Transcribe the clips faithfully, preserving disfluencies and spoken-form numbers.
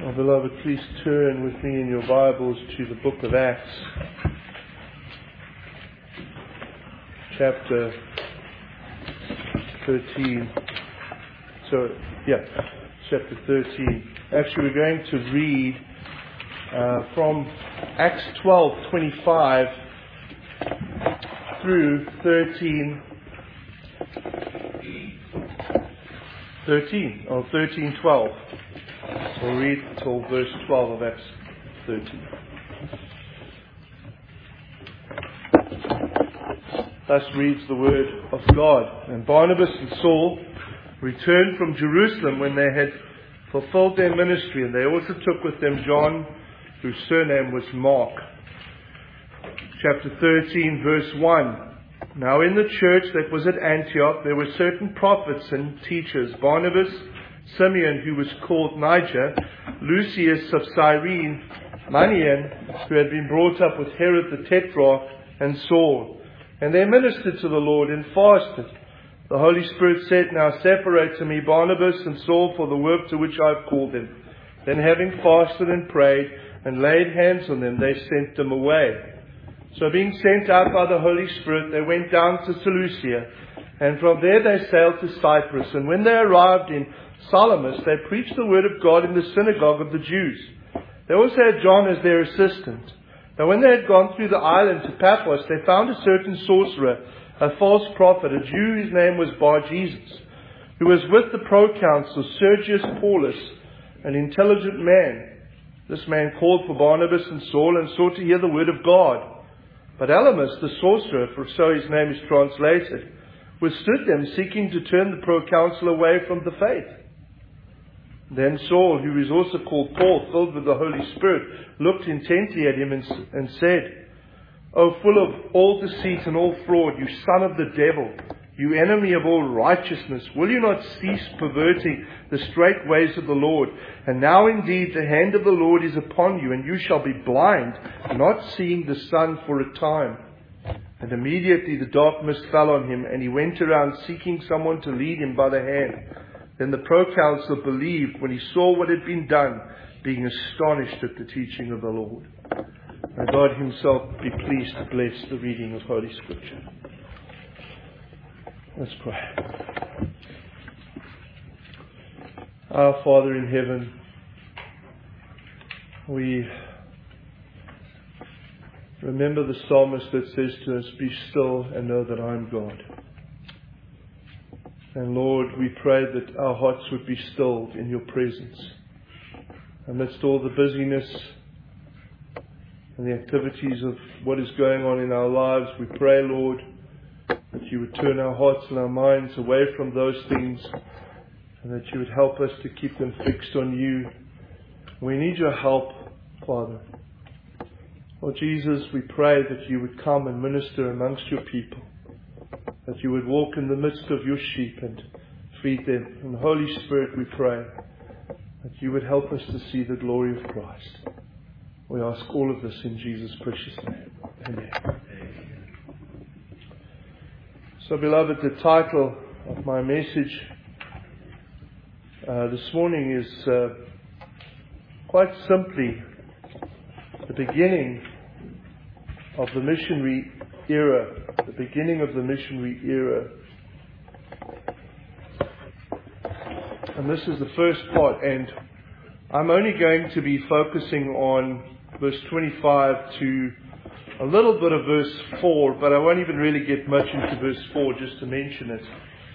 Oh, beloved, please turn with me in your Bibles to the book of Acts, chapter thirteen. So, yeah, chapter thirteen. Actually, we're going to read uh, from Acts twelve twenty-five through thirteen. thirteen, or thirteen twelve. So we'll read till verse twelve of Acts thirteen. Thus reads the word of God. And Barnabas and Saul returned from Jerusalem when they had fulfilled their ministry, and they also took with them John, whose surname was Mark. Chapter thirteen, verse one. Now in the church that was at Antioch there were certain prophets and teachers, Barnabas, Simeon, who was called Niger, Lucius of Cyrene, Manaen, who had been brought up with Herod the Tetrarch, and Saul. And they ministered to the Lord and fasted. The Holy Spirit said, Now separate to me Barnabas and Saul for the work to which I have called them. Then having fasted and prayed and laid hands on them, they sent them away. So being sent out by the Holy Spirit, they went down to Seleucia, and from there they sailed to Cyprus. And when they arrived in Salamis, they preached the word of God in the synagogue of the Jews. They also had John as their assistant. Now when they had gone through the island to Paphos, they found a certain sorcerer, a false prophet, a Jew whose name was Bar-Jesus, who was with the proconsul Sergius Paulus, an intelligent man. This man called for Barnabas and Saul and sought to hear the word of God. But Elymas, the sorcerer, for so his name is translated, withstood them, seeking to turn the proconsul away from the faith. Then Saul, who is also called Paul, filled with the Holy Spirit, looked intently at him and, and said, O full of all deceit and all fraud, you son of the devil, you enemy of all righteousness, will you not cease perverting the straight ways of the Lord? And now indeed the hand of the Lord is upon you, and you shall be blind, not seeing the sun for a time. And immediately the dark mist fell on him, and he went around seeking someone to lead him by the hand. Then the proconsul believed when he saw what had been done, being astonished at the teaching of the Lord. May God himself be pleased to bless the reading of Holy Scripture. Let's pray. Our Father in heaven, we remember the psalmist that says to us, Be still and know that I am God. And Lord, we pray that our hearts would be stilled in your presence. Amidst all the busyness and the activities of what is going on in our lives, we pray, Lord, that you would turn our hearts and our minds away from those things, and that you would help us to keep them fixed on you. We need your help, Father. Lord Jesus, we pray that you would come and minister amongst your people, that you would walk in the midst of your sheep and feed them. And Holy Spirit, we pray that you would help us to see the glory of Christ. We ask all of this in Jesus' precious name. Amen. So, beloved, the title of my message uh, this morning is uh, quite simply the beginning of the missionary era. The beginning of the missionary era. And this is the first part, and I'm only going to be focusing on verse twenty-five to a little bit of verse four, but I won't even really get much into verse four, just to mention it.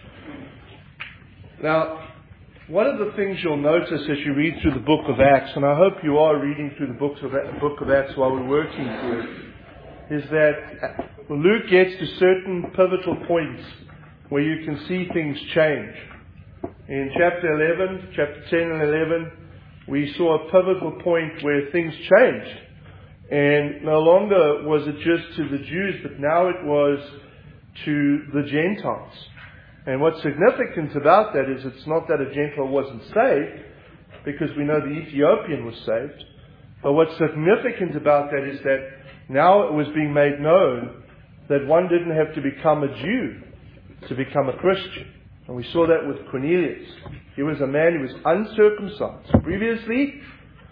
Now, one of the things you'll notice as you read through the book of Acts, and I hope you are reading through the books of, book of Acts while we're working through it, is that Luke gets to certain pivotal points where you can see things change. In chapter eleven, chapter ten and eleven, we saw a pivotal point where things changed. And no longer was it just to the Jews, but now it was to the Gentiles. And what's significant about that is it's not that a Gentile wasn't saved, because we know the Ethiopian was saved. But what's significant about that is that now it was being made known that one didn't have to become a Jew to become a Christian. And we saw that with Cornelius. He was a man who was uncircumcised. Previously,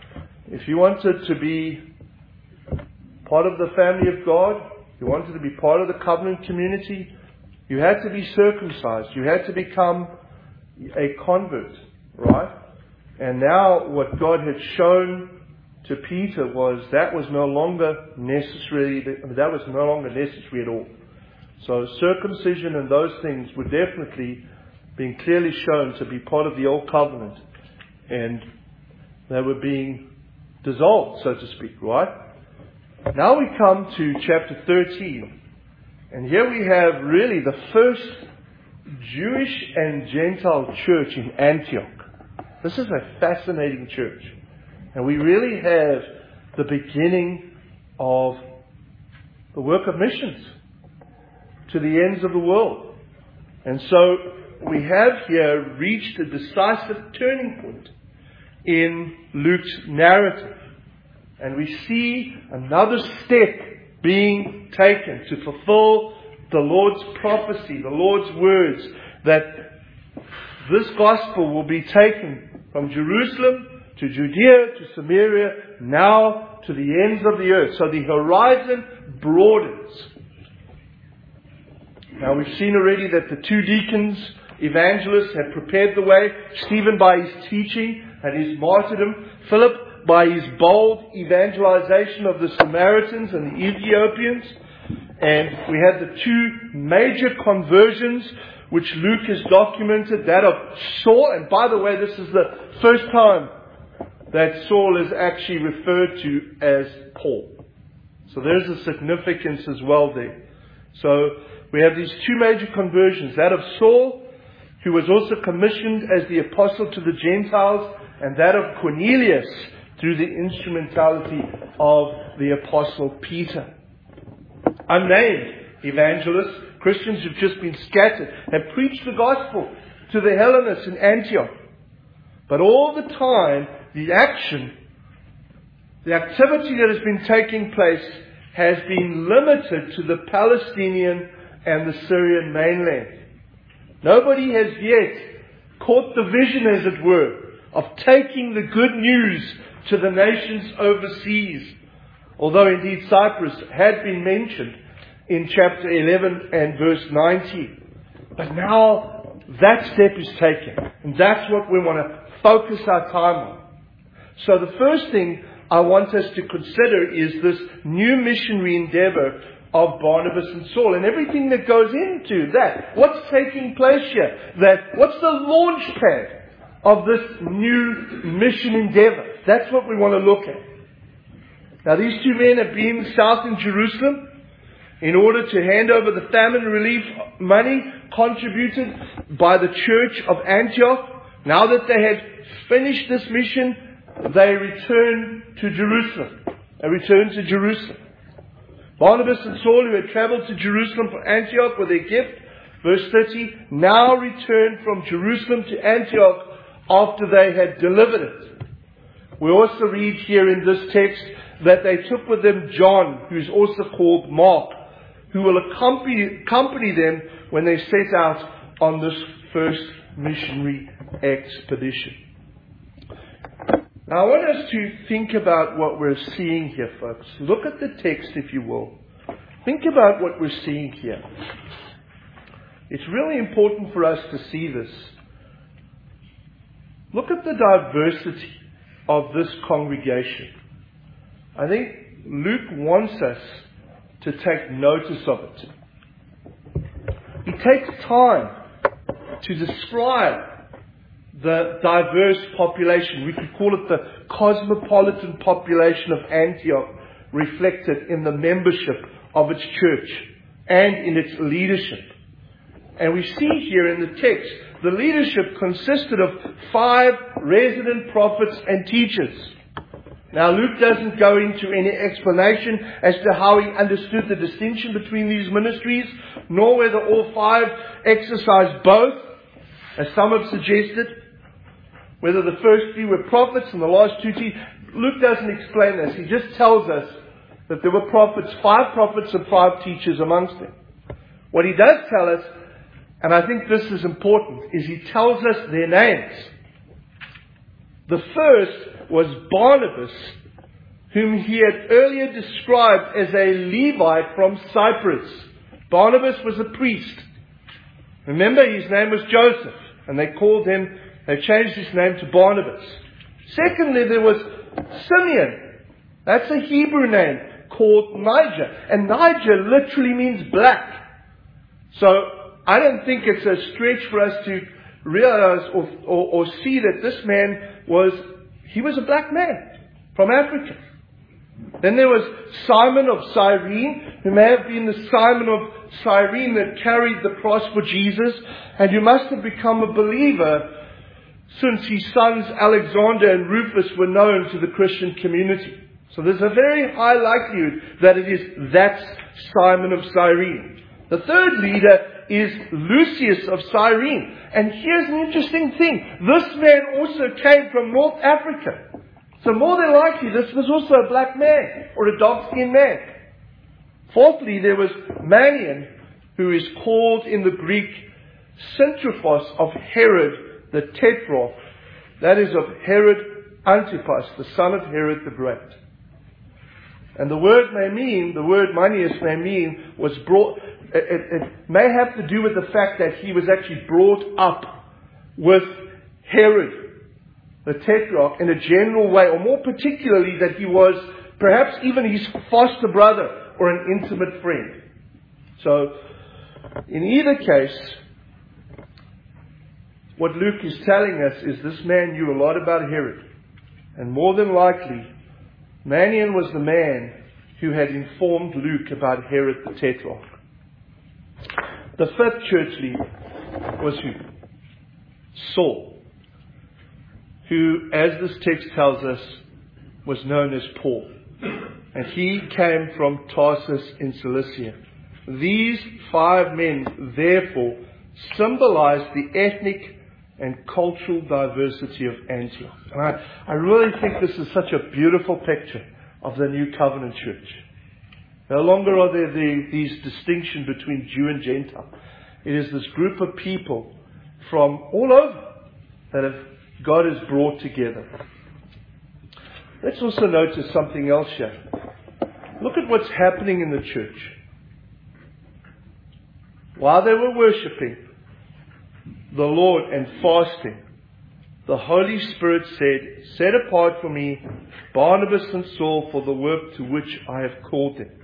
if you wanted to be part of the family of God, you wanted to be part of the covenant community, you had to be circumcised. You had to become a convert, right? And now what God had shown to Peter was that was no longer necessary. That was no longer necessary at all. So circumcision and those things were definitely being clearly shown to be part of the old covenant, and they were being dissolved, so to speak, right? Now we come to chapter thirteen, and here we have really the first Jewish and Gentile church in Antioch. This is a fascinating church, and we really have the beginning of the work of missions to the ends of the world. And so we have here reached a decisive turning point in Luke's narrative. And we see another step being taken to fulfill the Lord's prophecy, the Lord's words, that this gospel will be taken from Jerusalem to Judea to Samaria, now to the ends of the earth. So the horizon broadens. Now we've seen already that the two deacons, evangelists, had prepared the way. Stephen by his teaching and his martyrdom. Philip by his bold evangelization of the Samaritans and the Ethiopians. And we had the two major conversions which Luke has documented. That of Saul. And by the way, this is the first time that Saul is actually referred to as Paul. So there's a significance as well there. So we have these two major conversions. That of Saul, who was also commissioned as the apostle to the Gentiles, and that of Cornelius, through the instrumentality of the apostle Peter. Unnamed evangelists, Christians who've just been scattered, have preached the gospel to the Hellenists in Antioch. But all the time, the action, the activity that has been taking place has been limited to the Palestinian and the Syrian mainland. Nobody has yet caught the vision, as it were, of taking the good news to the nations overseas. Although indeed Cyprus had been mentioned in chapter eleven and verse nineteen. But now that step is taken. And that's what we want to focus our time on. So the first thing I want us to consider is this new missionary endeavor of Barnabas and Saul, and everything that goes into that. What's taking place here? That what's the launch pad of this new mission endeavor? That's what we want to look at. Now these two men have been south in Jerusalem in order to hand over the famine relief money contributed by the church of Antioch. Now that they had finished this mission, they return to Jerusalem. They return to Jerusalem. Barnabas and Saul, who had traveled to Jerusalem for Antioch with their gift, verse thirty, now returned from Jerusalem to Antioch after they had delivered it. We also read here in this text that they took with them John, who is also called Mark, who will accompany, accompany them when they set out on this first missionary expedition. Now I want us to think about what we're seeing here, folks. Look at the text, if you will. Think about what we're seeing here. It's really important for us to see this. Look at the diversity of this congregation. I think Luke wants us to take notice of it. He takes time to describe the diverse population. We could call it the cosmopolitan population of Antioch, reflected in the membership of its church and in its leadership. And we see here in the text, the leadership consisted of five resident prophets and teachers. Now Luke doesn't go into any explanation as to how he understood the distinction between these ministries, nor whether all five exercised both, as some have suggested. Whether the first three were prophets and the last two teachers. Luke doesn't explain this. He just tells us that there were prophets, five prophets and five teachers amongst them. What he does tell us, and I think this is important, is he tells us their names. The first was Barnabas, whom he had earlier described as a Levite from Cyprus. Barnabas was a priest. Remember, his name was Joseph, and they called him, they changed his name to Barnabas. Secondly, there was Simeon. That's a Hebrew name called Niger. And Niger literally means black. So I don't think it's a stretch for us to realize or, or, or see that this man was, he was a black man from Africa. Then there was Simon of Cyrene, who may have been the Simon of Cyrene that carried the cross for Jesus, and who must have become a believer since his sons Alexander and Rufus were known to the Christian community. So there's a very high likelihood that it is that Simon of Cyrene. The third leader is Lucius of Cyrene. And here's an interesting thing. This man also came from North Africa. So more than likely, this was also a black man, or a dark-skinned man. Fourthly, there was Manaen, who is called in the Greek Syntrophos of Herod the Tetrarch. That is of Herod Antipas, the son of Herod the Great. And the word may mean, the word Manius may mean, was brought, it, it, it may have to do with the fact that he was actually brought up with Herod the Tetrarch in a general way, or more particularly that he was perhaps even his foster brother or an intimate friend. So, in either case, what Luke is telling us is this man knew a lot about Herod. And more than likely, Manaen was the man who had informed Luke about Herod the Tetrarch. The fifth church leader was who? Saul, who, as this text tells us, was known as Paul. And he came from Tarsus in Cilicia. These five men, therefore, symbolize the ethnic and cultural diversity of Antioch. And I, I really think this is such a beautiful picture of the New Covenant Church. No longer are there the, these distinctions between Jew and Gentile. It is this group of people from all over that have, God has brought together. Let's also notice something else here. Look at what's happening in the church. While they were worshipping the Lord and fasting, the Holy Spirit said, "Set apart for me Barnabas and Saul for the work to which I have called them."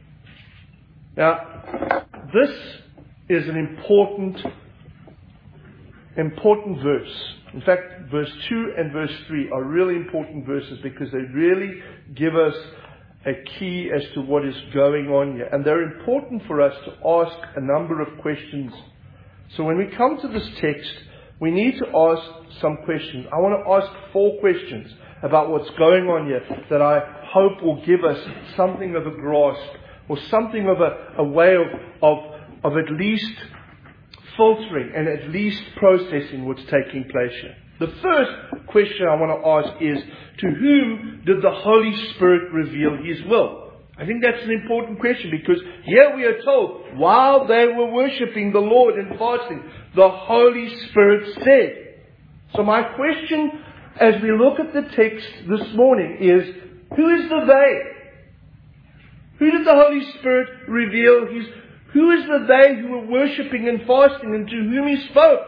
Now, this is an important, important verse. In fact, verse two and verse three are really important verses because they really give us a key as to what is going on here. And they're important for us to ask a number of questions. So when we come to this text, we need to ask some questions. I want to ask four questions about what's going on here that I hope will give us something of a grasp or something of a, a way of, of, of at least filtering and at least processing what's taking place here. The first question I want to ask is, to whom did the Holy Spirit reveal His will? I think that's an important question because here we are told, while they were worshipping the Lord and fasting, the Holy Spirit said. So my question as we look at the text this morning is, who is the they? Who did the Holy Spirit reveal His? Who is the they who were worshipping and fasting and to whom He spoke?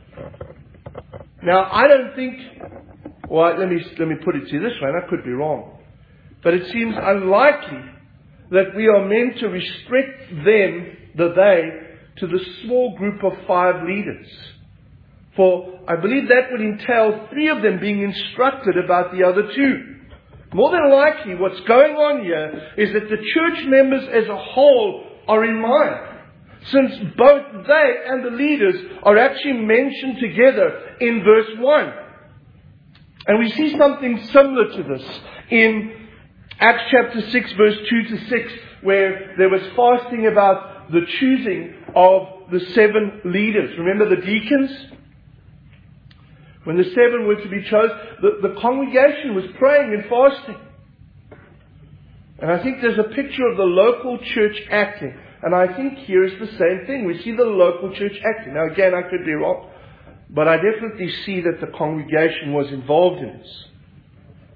Now, I don't think, well, let me, let me put it to you this way, and I could be wrong. But it seems unlikely that we are meant to restrict them, the they, to the small group of five leaders. For I believe that would entail three of them being instructed about the other two. More than likely, what's going on here is that the church members as a whole are in mind, since both they and the leaders are actually mentioned together in verse one. And we see something similar to this in Acts chapter six, verse two to six, where there was fasting about the choosing of the seven leaders. Remember the deacons? When the seven were to be chosen, the, the congregation was praying and fasting. And I think there's a picture of the local church acting. And I think here is the same thing. We see the local church acting. Now again, I could be wrong. But I definitely see that the congregation was involved in this.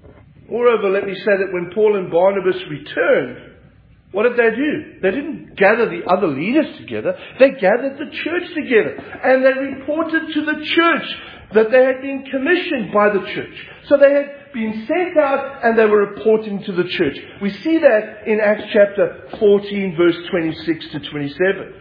Moreover, let me say that when Paul and Barnabas returned, what did they do? They didn't gather the other leaders together. They gathered the church together. And they reported to the church that they had been commissioned by the church. So they had been sent out and they were reporting to the church. We see that in Acts chapter fourteen, verse twenty-six to twenty-seven.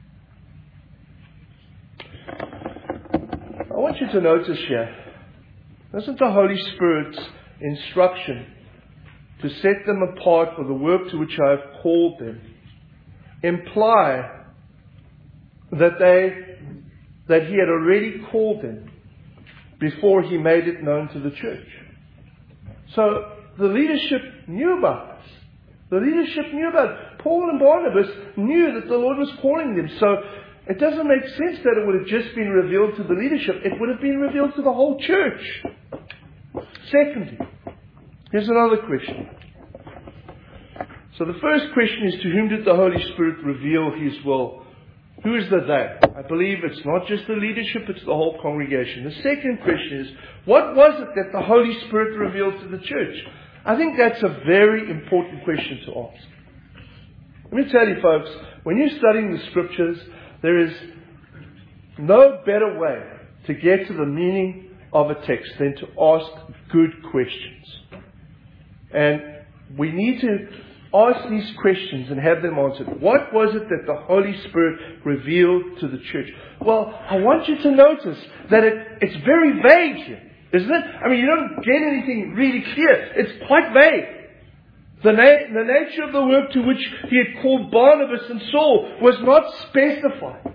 I want you to notice here, doesn't the Holy Spirit's instruction to set them apart for the work to which I have called them imply that they that He had already called them before He made it known to the church? So the leadership knew about this. The leadership knew about it. Paul and Barnabas knew that the Lord was calling them. So it doesn't make sense that it would have just been revealed to the leadership. It would have been revealed to the whole church. Secondly, here's another question. So the first question is, to whom did the Holy Spirit reveal His will? Who is the they? I believe it's not just the leadership, it's the whole congregation. The second question is, what was it that the Holy Spirit revealed to the church? I think that's a very important question to ask. Let me tell you, folks, when you're studying the Scriptures, there is no better way to get to the meaning of a text than to ask good questions. And we need to ask these questions and have them answered. What was it that the Holy Spirit revealed to the church? Well, I want you to notice that it, it's very vague here, isn't it? I mean, you don't get anything really clear. It's quite vague. The, na- the nature of the work to which He had called Barnabas and Saul was not specified.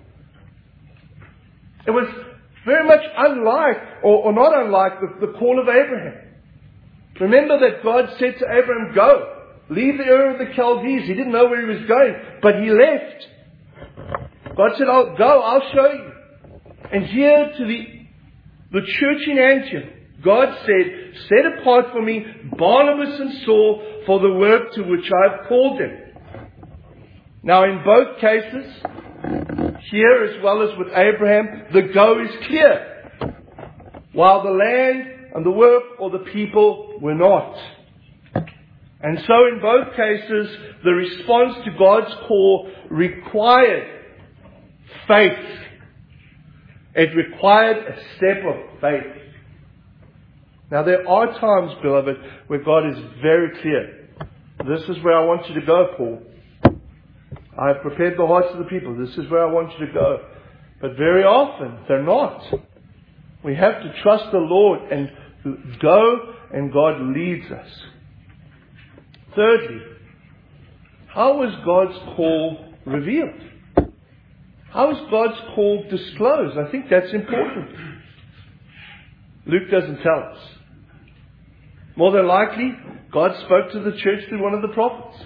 It was very much unlike, or, or not unlike, the, the call of Abraham. Remember that God said to Abraham, go. Leave the Ur of the Chaldees. He didn't know where he was going, but he left. God said, I'll go, I'll show you. And here to the, the church in Antioch, God said, set apart for me Barnabas and Saul for the work to which I have called them. Now in both cases, here as well as with Abraham, the go is clear, while the land and the work or the people were not. And so in both cases, the response to God's call required faith. It required a step of faith. Now there are times, beloved, where God is very clear. This is where I want you to go, Paul. I have prepared the hearts of the people. This is where I want you to go. But very often, they're not. We have to trust the Lord and go, and God leads us. Thirdly, how was God's call revealed? How is God's call disclosed? I think that's important. Luke doesn't tell us. More than likely, God spoke to the church through one of the prophets.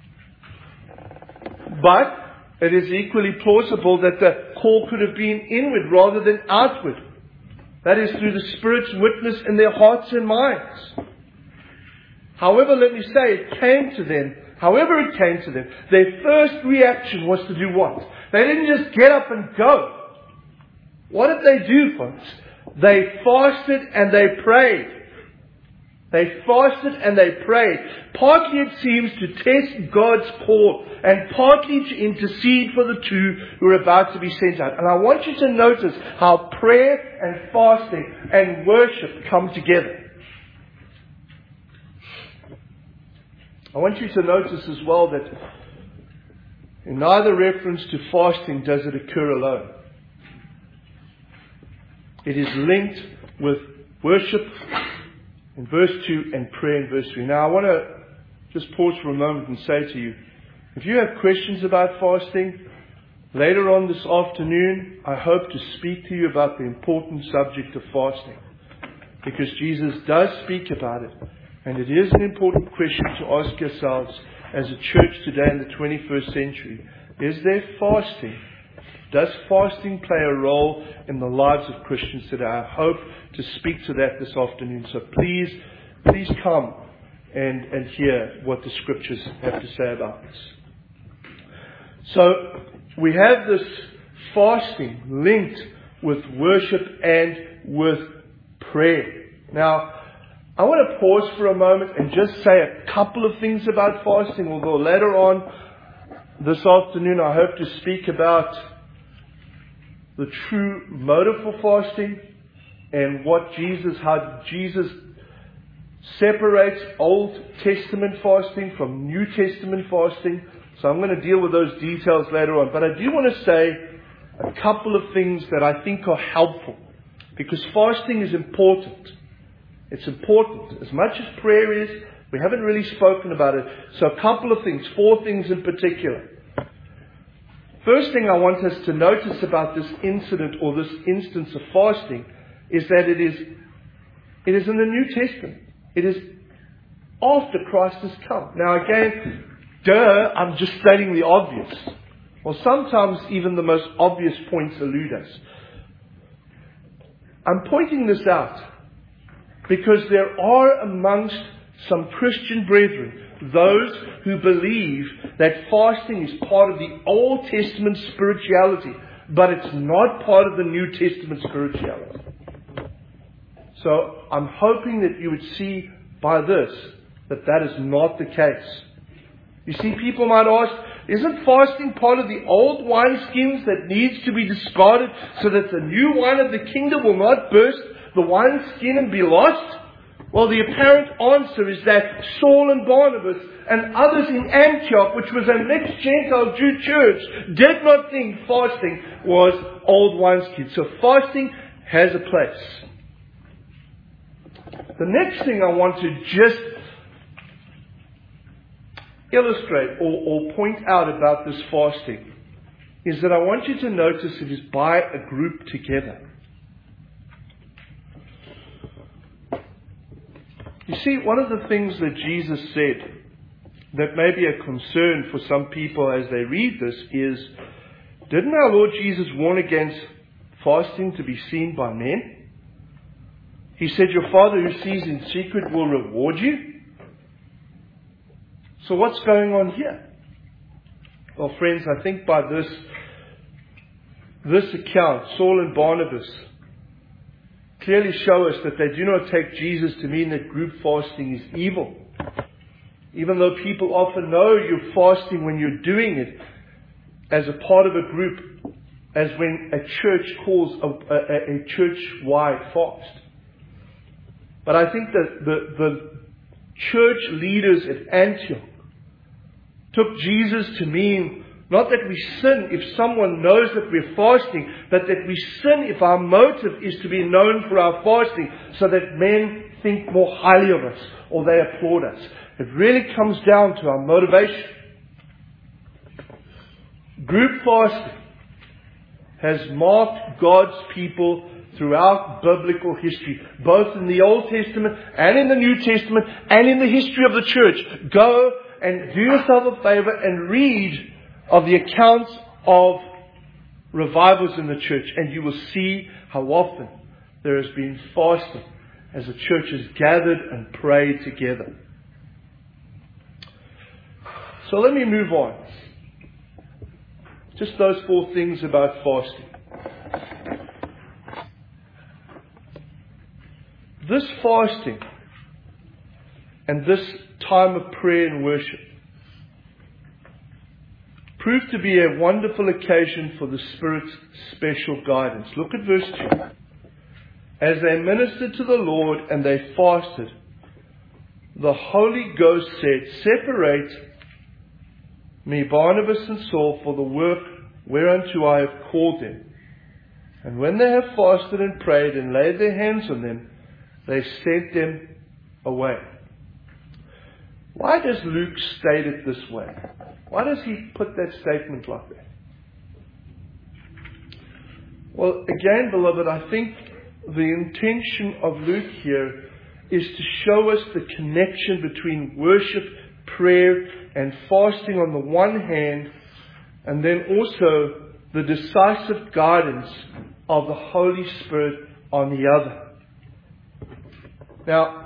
But it is equally plausible that the call could have been inward rather than outward. That is, through the Spirit's witness in their hearts and minds. However, let me say, it came to them. However it came to them, their first reaction was to do what? They didn't just get up and go. What did they do, folks? They fasted and they prayed. They fasted and they prayed. Partly, it seems, to test God's call, and partly to intercede for the two who are about to be sent out. And I want you to notice how prayer and fasting and worship come together. I want you to notice as well that in neither reference to fasting does it occur alone. It is linked with worship in verse two and prayer in verse three. Now I want to just pause for a moment and say to you, if you have questions about fasting, later on this afternoon, I hope to speak to you about the important subject of fasting. Because Jesus does speak about it. And it is an important question to ask yourselves as a church today in the twenty-first century. Is there fasting? Does fasting play a role in the lives of Christians today? I hope to speak to that this afternoon. So please, please come and, and hear what the Scriptures have to say about this. So we have this fasting linked with worship and with prayer. Now, I want to pause for a moment and just say a couple of things about fasting, although later on this afternoon I hope to speak about the true motive for fasting and what Jesus, how Jesus separates Old Testament fasting from New Testament fasting. So I'm going to deal with those details later on. But I do want to say a couple of things that I think are helpful, because fasting is important. It's important. As much as prayer is, we haven't really spoken about it. So a couple of things, four things in particular. First thing I want us to notice about this incident or this instance of fasting is that it is, it is in the New Testament. It is after Christ has come. Now again, duh, I'm just stating the obvious. Well, sometimes even the most obvious points elude us. I'm pointing this out because there are amongst some Christian brethren those who believe that fasting is part of the Old Testament spirituality, but it's not part of the New Testament spirituality. So I'm hoping that you would see by this that that is not the case. You see, people might ask, isn't fasting part of the old wineskins that needs to be discarded so that the new wine of the kingdom will not burst the wineskin and be lost? Well, the apparent answer is that Saul and Barnabas and others in Antioch, which was a mixed Gentile Jew church, did not think fasting was old wineskins. So fasting has a place. The next thing I want to just illustrate or, or point out about this fasting is that I want you to notice it is by a group together. You see, one of the things that Jesus said that may be a concern for some people as they read this is, didn't our Lord Jesus warn against fasting to be seen by men? He said, your Father who sees in secret will reward you. So what's going on here? Well, friends, I think by this, this account, Saul and Barnabas clearly show us that they do not take Jesus to mean that group fasting is evil. Even though people often know you're fasting when you're doing it as a part of a group, as when a church calls a, a, a church-wide fast. But I think that the, the church leaders at Antioch took Jesus to mean not that we sin if someone knows that we're fasting, but that we sin if our motive is to be known for our fasting so that men think more highly of us or they applaud us. It really comes down to our motivation. Group fasting has marked God's people throughout biblical history, both in the Old Testament and in the New Testament and in the history of the church. Go and do yourself a favor and read of the accounts of revivals in the church, and you will see how often there has been fasting as the church has gathered and prayed together. So let me move on. Just those four things about fasting. This fasting and this time of prayer and worship proved to be a wonderful occasion for the Spirit's special guidance. Look at verse two. As they ministered to the Lord and they fasted, the Holy Ghost said, separate me, Barnabas and Saul, for the work whereunto I have called them. And when they have fasted and prayed and laid their hands on them, they sent them away. Why does Luke state it this way? Why does he put that statement like that? Well, again, beloved, I think the intention of Luke here is to show us the connection between worship, prayer, and fasting on the one hand, and then also the decisive guidance of the Holy Spirit on the other. Now,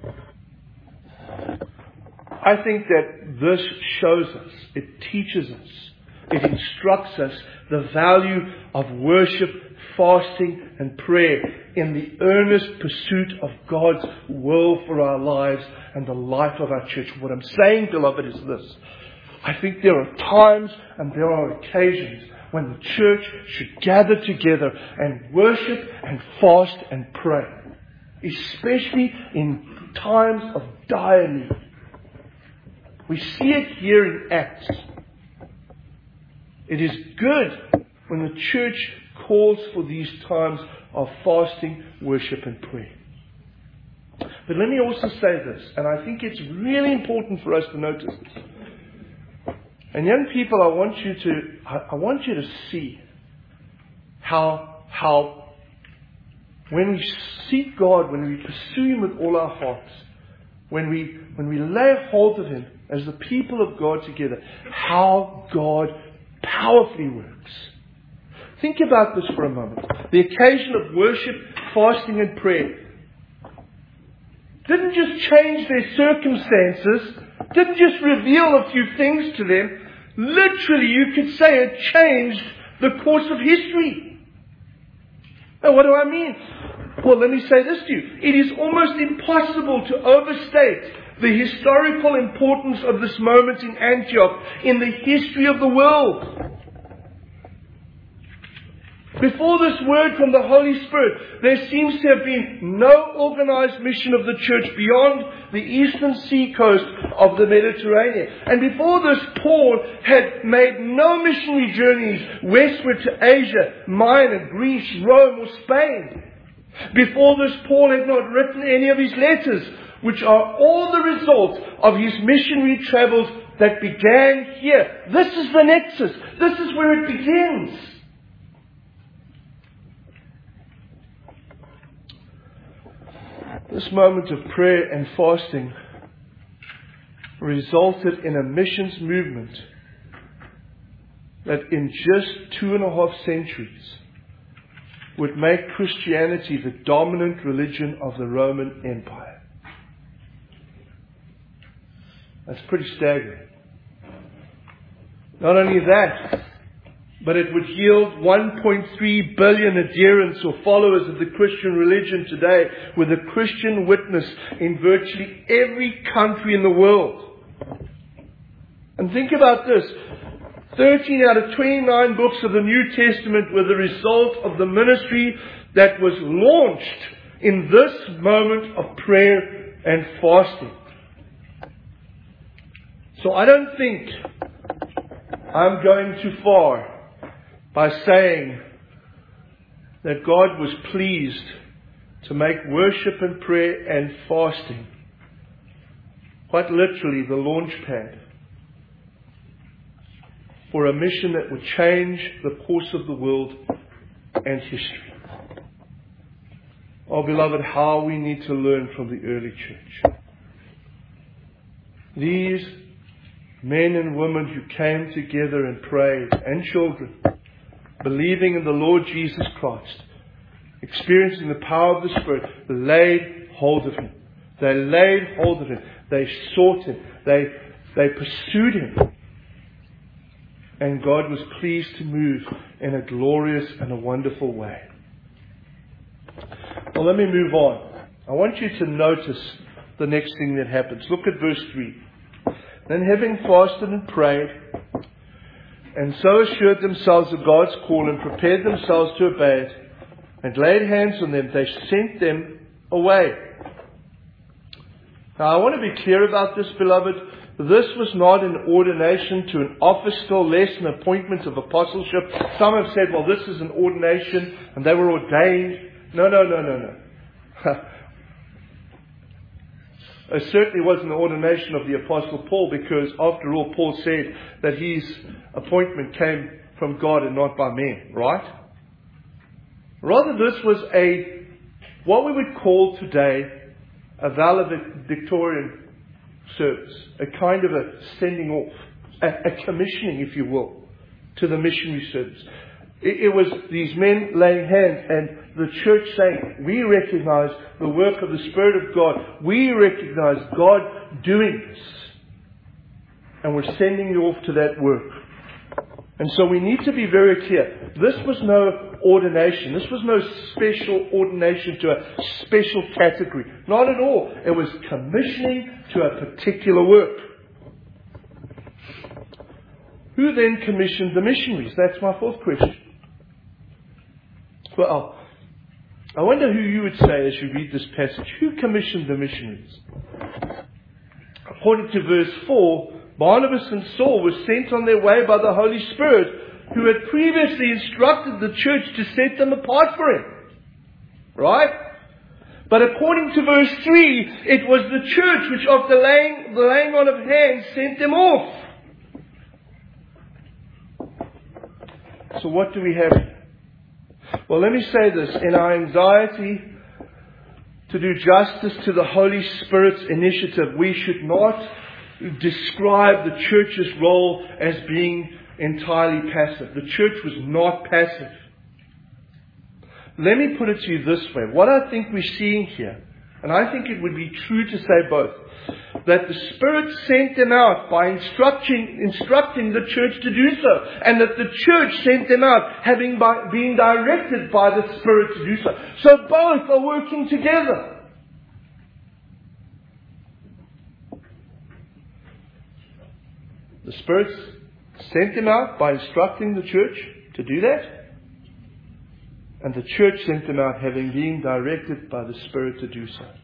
I think that this shows us, it teaches us, it instructs us the value of worship, fasting, and prayer. in the earnest pursuit of God's will for our lives and the life of our church. What I'm saying, beloved, is this. I think there are times and there are occasions when the church should gather together and worship and fast and pray. Especially in times of dire need. We see it here in Acts. It is good when the church calls for these times of fasting, worship and prayer. But let me also say this, and I think it's really important for us to notice this. And young people, I want you to, I, I want you to see how, how when we seek God, when we pursue Him with all our hearts, when we, when we lay hold of Him as the people of God together, how God powerfully works. Think about this for a moment. The occasion of worship, fasting and prayer didn't just change their circumstances, didn't just reveal a few things to them. Literally, you could say it changed the course of history. Now, what do I mean? Well, let me say this to you. It is almost impossible to overstate the historical importance of this moment in Antioch in the history of the world. Before this word from the Holy Spirit, there seems to have been no organized mission of the church beyond the eastern seacoast of the Mediterranean. And before this, Paul had made no missionary journeys westward to Asia, Minor, Greece, Rome or Spain. Before this, Paul had not written any of his letters, which are all the result of his missionary travels that began here. This is the nexus. This is where it begins. This moment of prayer and fasting resulted in a missions movement that in just two and a half centuries would make Christianity the dominant religion of the Roman Empire. That's pretty staggering. Not only that, but it would yield one point three billion adherents or followers of the Christian religion today, with a Christian witness in virtually every country in the world. And think about this. thirteen out of twenty-nine books of the New Testament were the result of the ministry that was launched in this moment of prayer and fasting. So I don't think I'm going too far by saying that God was pleased to make worship and prayer and fasting quite literally the launch pad for a mission that would change the course of the world and history. Oh, beloved, how we need to learn from the early church. These men and women who came together and prayed, and children, believing in the Lord Jesus Christ, experiencing the power of the Spirit, laid hold of Him. They laid hold of Him. They sought Him. They, they pursued Him. And God was pleased to move in a glorious and a wonderful way. Well, let me move on. I want you to notice the next thing that happens. Look at verse three. Then, having fasted and prayed, and so assured themselves of God's call and prepared themselves to obey it, and laid hands on them, they sent them away. Now, I want to be clear about this, beloved. This was not an ordination to an office, still less an appointment of apostleship. Some have said, well, this is an ordination, and they were ordained. No, no, no, no, no. It certainly wasn't the ordination of the Apostle Paul, because after all, Paul said that his appointment came from God and not by men, right? Rather, this was a, what we would call today, a valedictorian service, a kind of a sending off, a, a commissioning, if you will, to the missionary service. It, it was these men laying hands and the church saying, we recognize the work of the Spirit of God. We recognize God doing this. And we're sending you off to that work. And so we need to be very clear. This was no ordination. This was no special ordination to a special category. Not at all. It was commissioning to a particular work. Who then commissioned the missionaries? That's my fourth question. Well, I wonder who you would say as you read this passage. Who commissioned the missionaries? According to verse four, Barnabas and Saul were sent on their way by the Holy Spirit, who had previously instructed the church to set them apart for Him. Right? But according to verse three, it was the church which after laying, the laying on of hands sent them off. So what do we have? Well, let me say this. In our anxiety to do justice to the Holy Spirit's initiative, we should not describe the church's role as being entirely passive. The church was not passive. Let me put it to you this way. What I think we're seeing here, and I think it would be true to say both, that the Spirit sent them out by instructing, instructing the church to do so, and that the church sent them out having by, been directed by the Spirit to do so. So both are working together. The Spirit sent them out by instructing the church to do that, and the church sent them out having been directed by the Spirit to do so.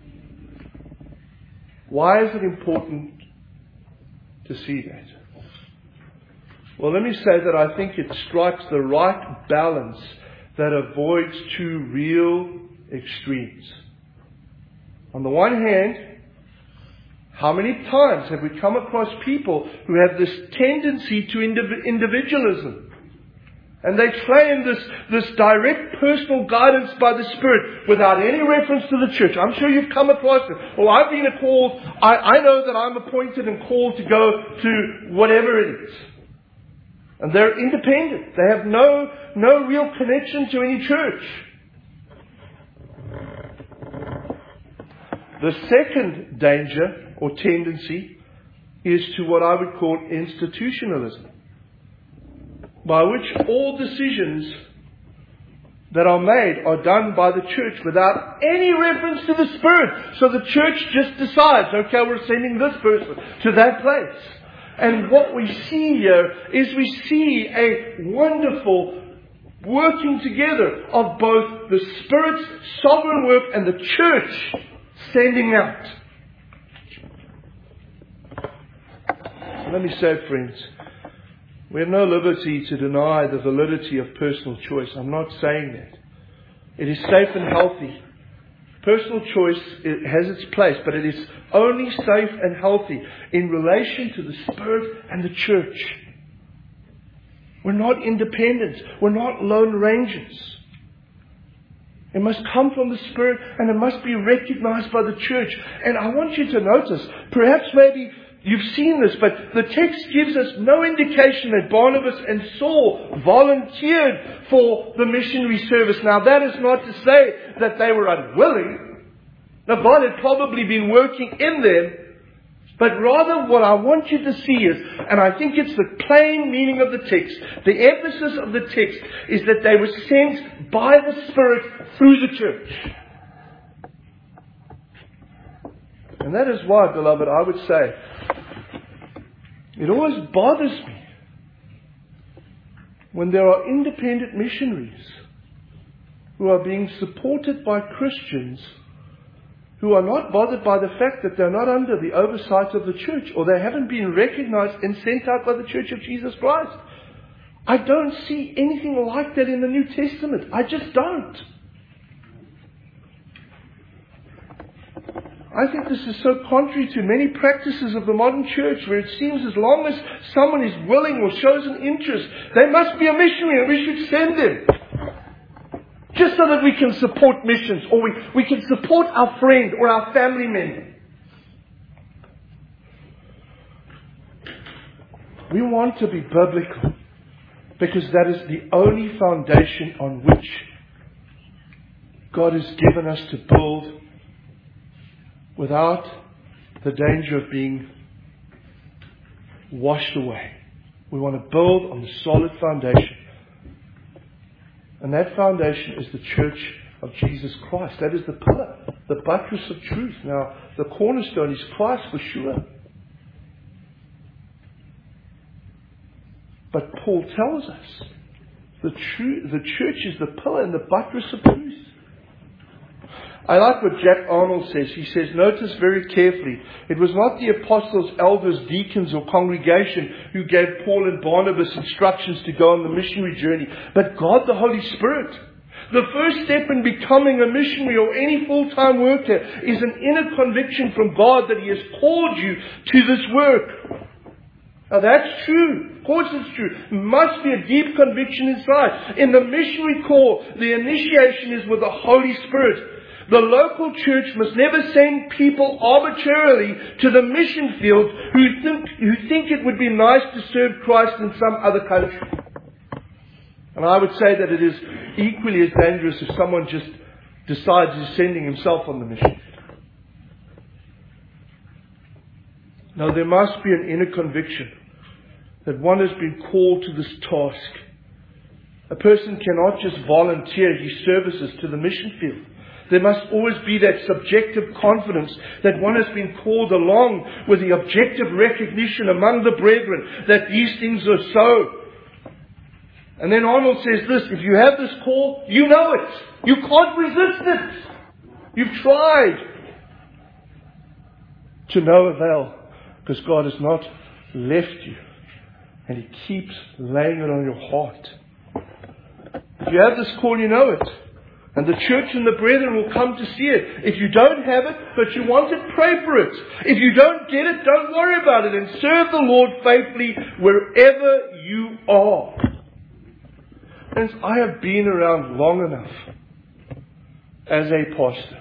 Why is it important to see that? Well, let me say that I think it strikes the right balance that avoids two real extremes. On the one hand, how many times have we come across people who have this tendency to indiv- individualism? And they claim this, this direct personal guidance by the Spirit without any reference to the church. I'm sure you've come across it. Oh, I've been called, I, I know that I'm appointed and called to go to whatever it is. And they're independent. They have no, no real connection to any church. The second danger or tendency is to what I would call institutionalism, by which all decisions that are made are done by the church without any reference to the Spirit. So the church just decides, okay, we're sending this person to that place. And what we see here is we see a wonderful working together of both the Spirit's sovereign work and the church sending out. Let me say, friends, we have no liberty to deny the validity of personal choice. I'm not saying that. It is safe and healthy. Personal choice it has its place, but it is only safe and healthy in relation to the Spirit and the church. We're not independent. We're not lone rangers. It must come from the Spirit and it must be recognized by the church. And I want you to notice, perhaps maybe you've seen this, but the text gives us no indication that Barnabas and Saul volunteered for the missionary service. Now, that is not to say that they were unwilling. Now, God had probably been working in them. But rather what I want you to see is, and I think it's the plain meaning of the text, the emphasis of the text is that they were sent by the Spirit through the church. And that is why, beloved, I would say, it always bothers me when there are independent missionaries who are being supported by Christians who are not bothered by the fact that they're not under the oversight of the church, or they haven't been recognized and sent out by the Church of Jesus Christ. I don't see anything like that in the New Testament. I just don't. I think this is so contrary to many practices of the modern church, where it seems as long as someone is willing or shows an interest, they must be a missionary and we should send them. Just so that we can support missions, or we, we can support our friend or our family member. We want to be biblical because that is the only foundation on which God has given us to build without the danger of being washed away. We want to build on the solid foundation. And that foundation is the church of Jesus Christ. That is the pillar, the buttress of truth. Now, the cornerstone is Christ for sure. But Paul tells us the, true, the church is the pillar and the buttress of truth. I like what Jack Arnold says. He says, notice very carefully, it was not the apostles, elders, deacons or congregation who gave Paul and Barnabas instructions to go on the missionary journey, but God the Holy Spirit. The first step in becoming a missionary or any full-time worker is an inner conviction from God that He has called you to this work. Now that's true. Of course it's true. It must be a deep conviction inside. In the missionary call, the initiation is with the Holy Spirit. The local church must never send people arbitrarily to the mission field who think, who think it would be nice to serve Christ in some other country. And I would say that it is equally as dangerous if someone just decides he's sending himself on the mission. Now there must be an inner conviction that one has been called to this task. A person cannot just volunteer his services to the mission field. There must always be that subjective confidence that one has been called along with the objective recognition among the brethren that these things are so. And then Arnold says this, if you have this call, you know it. You can't resist it. You've tried. To no avail, because God has not left you. And He keeps laying it on your heart. If you have this call, you know it. And the church and the brethren will come to see it. If you don't have it, but you want it, pray for it. If you don't get it, don't worry about it. And serve the Lord faithfully wherever you are. Friends, I have been around long enough as a pastor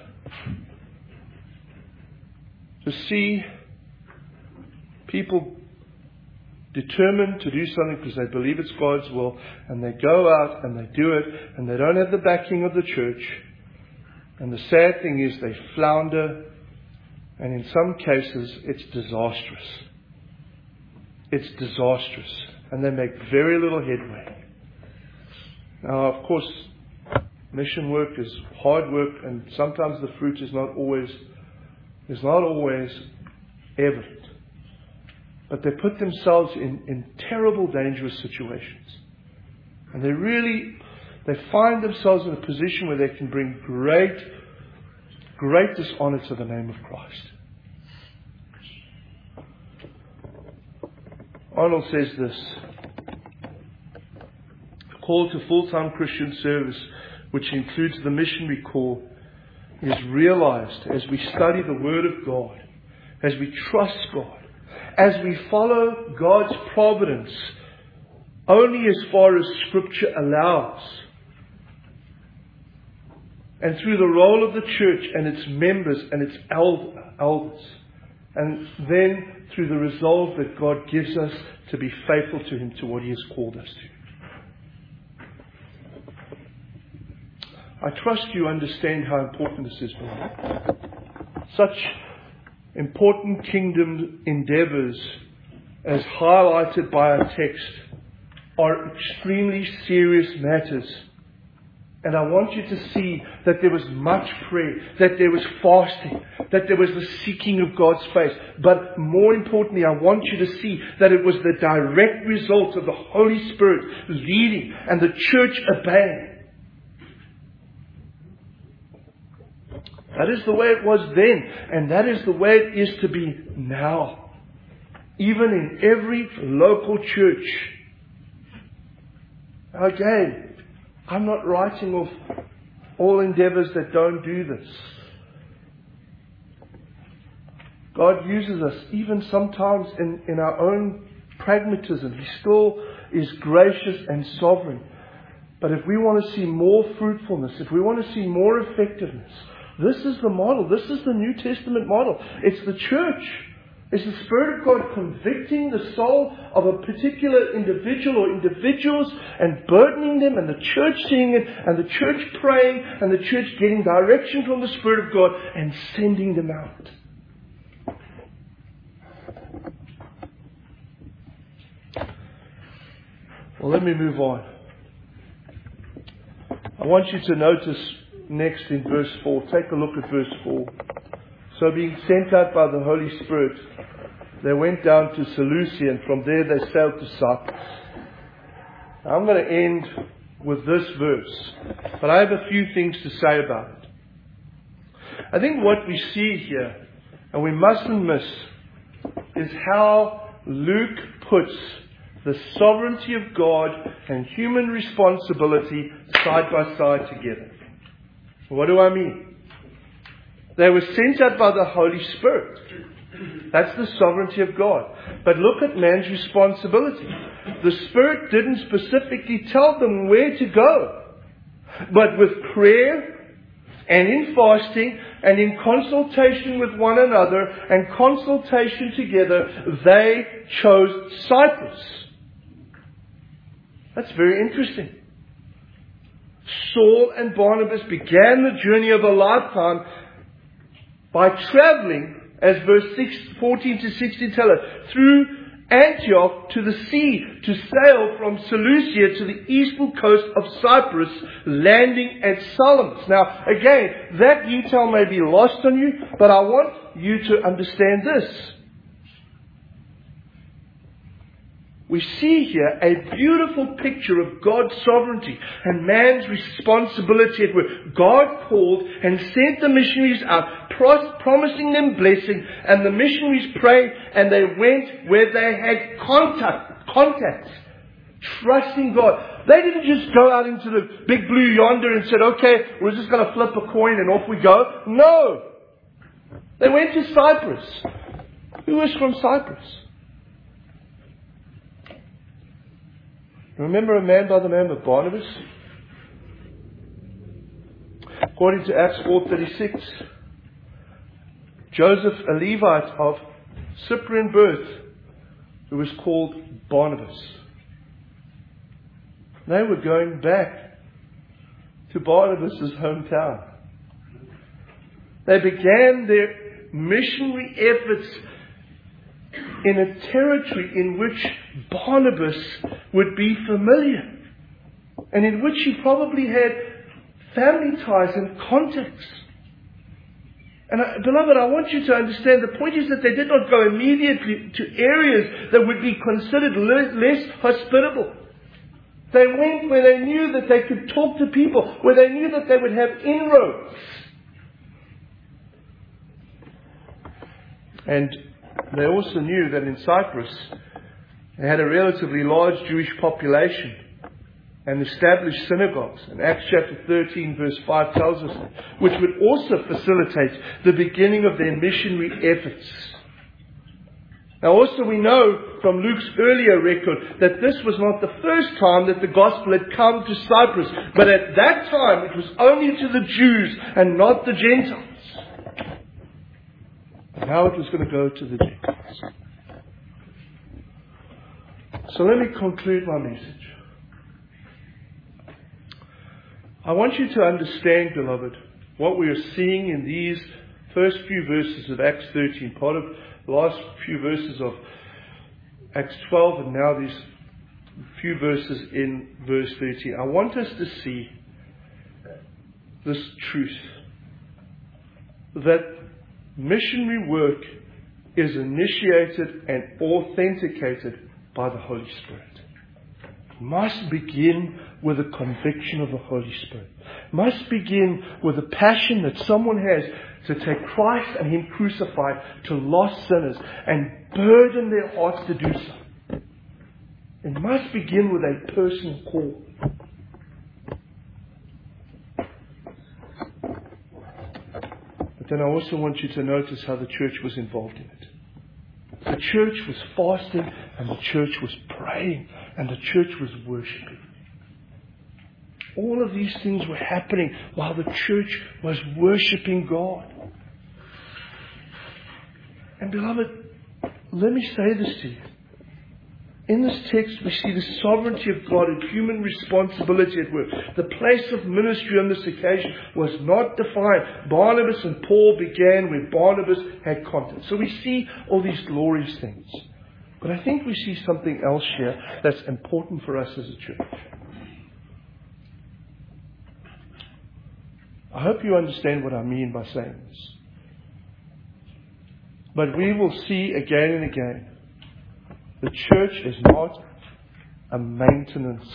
to see people determined to do something because they believe it's God's will, and they go out and they do it, and they don't have the backing of the church. And the sad thing is they flounder, and in some cases it's disastrous. It's disastrous, and they make very little headway. Now, of course, mission work is hard work, and sometimes the fruit is not always is not always evident. But they put themselves in, in terrible, dangerous situations. And they really, they find themselves in a position where they can bring great, great dishonor to the name of Christ. Arnold says this, the call to full-time Christian service, which includes the missionary call, is realized as we study the Word of God, as we trust God, as we follow God's providence only as far as Scripture allows, and through the role of the church and its members and its elders, and then through the resolve that God gives us to be faithful to Him, to what He has called us to. I trust you understand how important this is for me. Such important kingdom endeavors, as highlighted by our text, are extremely serious matters. And I want you to see that there was much prayer, that there was fasting, that there was the seeking of God's face. But more importantly, I want you to see that it was the direct result of the Holy Spirit leading and the church obeying. That is the way it was then, and that is the way it is to be now. Even in every local church. Again, I'm not writing off all endeavors that don't do this. God uses us even sometimes in, in our own pragmatism. He still is gracious and sovereign. But if we want to see more fruitfulness, if we want to see more effectiveness, this is the model. This is the New Testament model. It's the church. It's the Spirit of God convicting the soul of a particular individual or individuals and burdening them, and the church seeing it, and the church praying, and the church getting direction from the Spirit of God and sending them out. Well, let me move on. I want you to notice next in verse four. Take a look at verse four. So being sent out by the Holy Spirit, they went down to Seleucia, and from there they sailed to Cyprus. Now, I'm going to end with this verse, but I have a few things to say about it. I think what we see here, and we mustn't miss, is how Luke puts the sovereignty of God and human responsibility side by side together. What do I mean? They were sent out by the Holy Spirit. That's the sovereignty of God. But look at man's responsibility. The Spirit didn't specifically tell them where to go. But with prayer and in fasting and in consultation with one another and consultation together, they chose Cyprus. That's very interesting. Saul and Barnabas began the journey of a lifetime by traveling, as verse six, fourteen to sixteen tell us, through Antioch to the sea, to sail from Seleucia to the eastern coast of Cyprus, landing at Salamis. Now, again, that detail may be lost on you, but I want you to understand this. We see here a beautiful picture of God's sovereignty and man's responsibility at work. God called and sent the missionaries out, pros- promising them blessing, and the missionaries prayed, and they went where they had contact, contacts, trusting God. They didn't just go out into the big blue yonder and said, okay, we're just going to flip a coin and off we go. No. They went to Cyprus. Who is from Cyprus? Remember a man by the name of Barnabas? According to Acts four thirty-six, Joseph, a Levite of Cyprian birth, who was called Barnabas. They were going back to Barnabas' hometown. They began their missionary efforts in a territory in which Barnabas would be familiar, and in which he probably had family ties and contacts. And I, beloved, I want you to understand, the point is that they did not go immediately to areas that would be considered less, less hospitable. They went where they knew that they could talk to people, where they knew that they would have inroads. And they also knew that in Cyprus they had a relatively large Jewish population and established synagogues. And Acts chapter thirteen verse five tells us that, which would also facilitate the beginning of their missionary efforts. Now also we know from Luke's earlier record that this was not the first time that the gospel had come to Cyprus, but at that time it was only to the Jews and not the Gentiles. And now it was going to go to the Gentiles. So let me conclude my message. I want you to understand, beloved, what we are seeing in these first few verses of Acts thirteen, part of the last few verses of Acts twelve, and now these few verses in verse thirteen. I want us to see this truth, that missionary work is initiated and authenticated by the Holy Spirit. It must begin with a conviction of the Holy Spirit. It must begin with a passion that someone has to take Christ and Him crucified to lost sinners and burden their hearts to do so. It must begin with a personal call. But then I also want you to notice how the church was involved in it. The church was fasting, and the church was praying, and the church was worshiping. All of these things were happening while the church was worshiping God. And beloved, let me say this to you. In this text, we see the sovereignty of God and human responsibility at work. The place of ministry on this occasion was not defined. Barnabas and Paul began where Barnabas had contact. So we see all these glorious things. But I think we see something else here that's important for us as a church. I hope you understand what I mean by saying this. But we will see again and again, the church is not a maintenance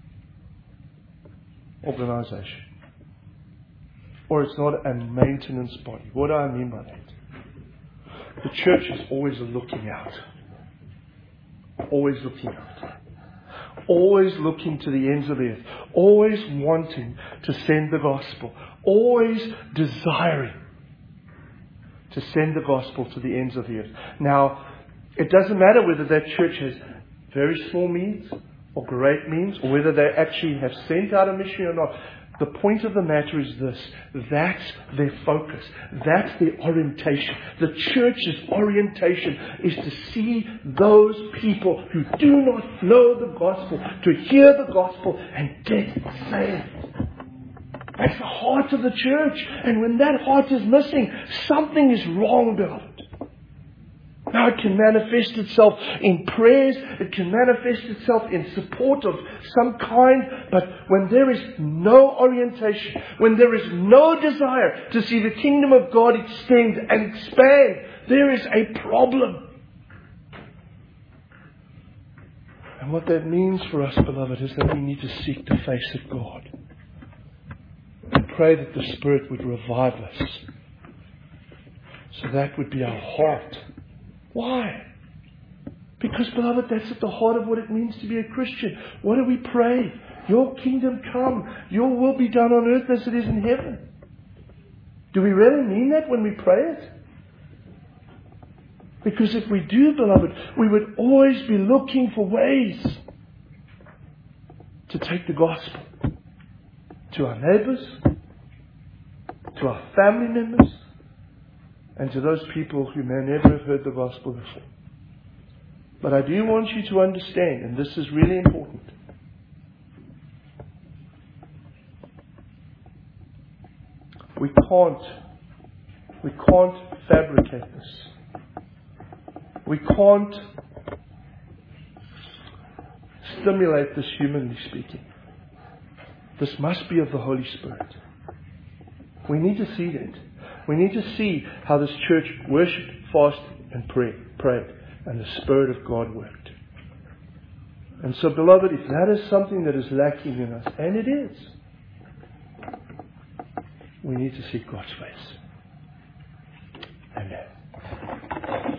organization. Or it's not a maintenance body. What do I mean by that? The church is always looking out. Always looking out. Always looking to the ends of the earth. Always wanting to send the gospel. Always desiring to send the gospel to the ends of the earth. Now, it doesn't matter whether that church has very small means or great means, or whether they actually have sent out a mission or not. The point of the matter is this. That's their focus. That's their orientation. The church's orientation is to see those people who do not know the gospel, to hear the gospel and get saved. That's the heart of the church. And when that heart is missing, something is wrong, beloved. Now, it can manifest itself in prayers. It can manifest itself in support of some kind. But when there is no orientation, when there is no desire to see the kingdom of God extend and expand, there is a problem. And what that means for us, beloved, is that we need to seek the face of God. And pray that the Spirit would revive us. So that would be our heart. Why? Because, beloved, that's at the heart of what it means to be a Christian. What do we pray? Your kingdom come. Your will be done on earth as it is in heaven. Do we really mean that when we pray it? Because if we do, beloved, we would always be looking for ways to take the gospel to our neighbors, to our family members, and to those people who may never have heard the gospel before. But I do want you to understand, and this is really important, we can't, we can't fabricate this. We can't stimulate this humanly speaking. This must be of the Holy Spirit. We need to see that. We need to see how this church worshipped, fasted, and prayed, prayed, and the Spirit of God worked. And so, beloved, if that is something that is lacking in us, and it is, we need to seek God's face. Amen.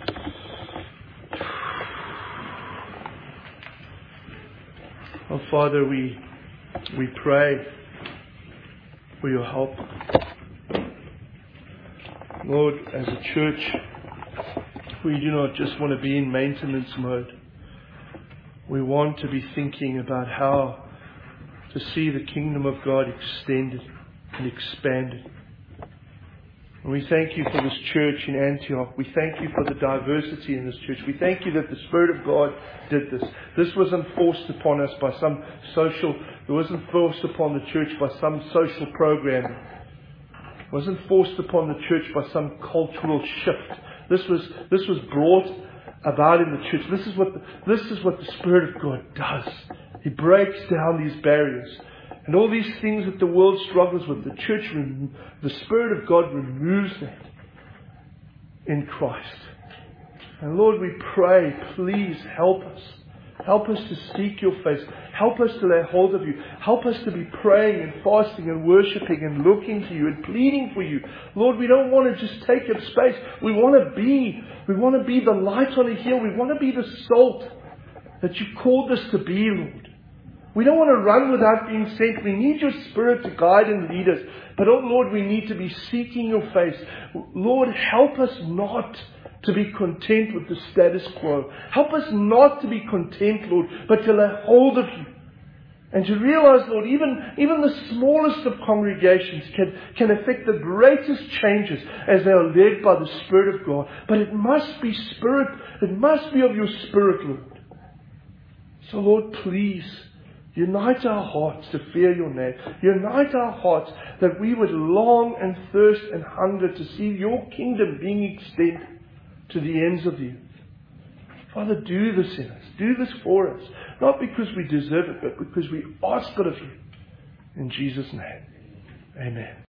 Oh, Father, we we pray for your help. Lord, as a church, we do not just want to be in maintenance mode. We want to be thinking about how to see the kingdom of God extended and expanded. And we thank you for this church in Antioch. We thank you for the diversity in this church. We thank you that the Spirit of God did this. This wasn't forced upon us by some social, it wasn't forced upon the church by some social programming. It wasn't forced upon the church by some cultural shift. This was this was brought about in the church. This is what the, this is what the Spirit of God does. He breaks down these barriers. And all these things that the world struggles with, the church, the Spirit of God removes that in Christ. And Lord, we pray, please help us. Help us to seek your face. Help us to lay hold of you. Help us to be praying and fasting and worshipping and looking to you and pleading for you. Lord, we don't want to just take up space. We want to be, we want to be the light on a hill. We want to be the salt that you called us to be, Lord. We don't want to run without being sent. We need your Spirit to guide and lead us. But, oh Lord, we need to be seeking your face. Lord, help us not to be content with the status quo. Help us not to be content, Lord, but to lay hold of you. And to realize, Lord, even, even the smallest of congregations can, can affect the greatest changes as they are led by the Spirit of God. But it must be Spirit, it must be of your Spirit, Lord. So, Lord, please, unite our hearts to fear your name. Unite our hearts that we would long and thirst and hunger to see your kingdom being extended to the ends of the earth. Father, do this in us. Do this for us. Not because we deserve it, but because we ask it of you. In Jesus' name, amen.